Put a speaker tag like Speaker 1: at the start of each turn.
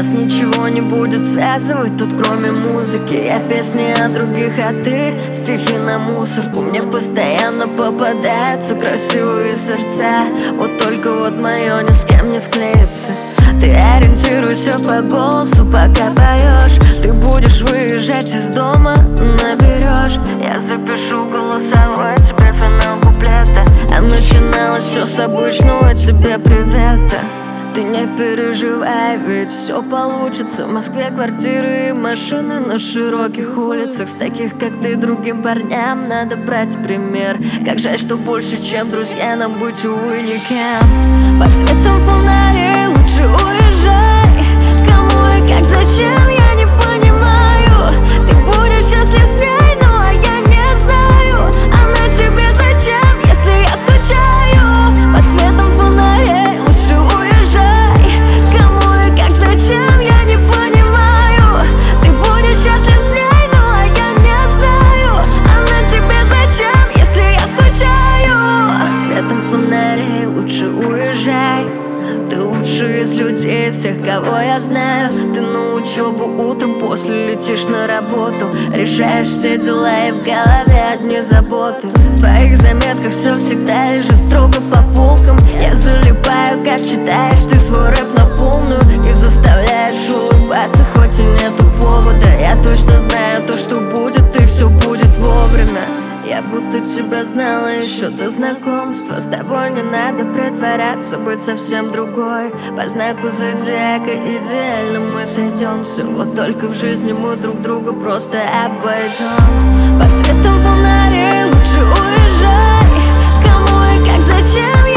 Speaker 1: Нас ничего не будет связывать тут, кроме музыки. Я песни о других, а ты стихи на мусорку. Мне постоянно попадаются красивые сердца, вот только вот мое ни с кем не склеится. Ты ориентируйся по голосу, пока поешь. Ты будешь выезжать из дома, наберешь. Я запишу голосовой тебе финал куплета. А начиналось все с обычного тебе привета. Ты не переживай, ведь все получится. В Москве квартиры и машины на широких улицах. С таких, как ты, другим парням надо брать пример. Как жаль, что больше, чем друзья, нам быть, увы, никем. Под светом фонарей лучше уезжай. Кому и как, зачем, я не понимаю. Ты будешь счастлив с ней, ну а я не знаю. Она тебе зачем, если я скучаю? Под светом фонарей лучше уезжай. Кому и как, зачем, я не понимаю. Ты будешь счастлив с ней, ну а я не знаю. Она тебе зачем, если я скучаю? Под светом фонарей лучше уезжай. Ты лучший из людей, всех, кого я знаю. Ты на учебу утром, после летишь на работу. Решаешь все дела и в голове одни заботы. В твоих заметках все всегда лежит строго по полкам. Я залипаю, как читаешь ты свой рэп на полную. И заставляешь улыбаться, хоть и нету повода. Я точно знаю то, что будет, и все будет вовремя. Я будто тебя знала еще до знакомства. С тобой не надо притворяться, быть совсем другой. По знаку зодиака идеально мы сойдемся. Вот только в жизни мы друг друга просто обойдем. Под светом фонарей лучше уезжай. Кому и как, зачем,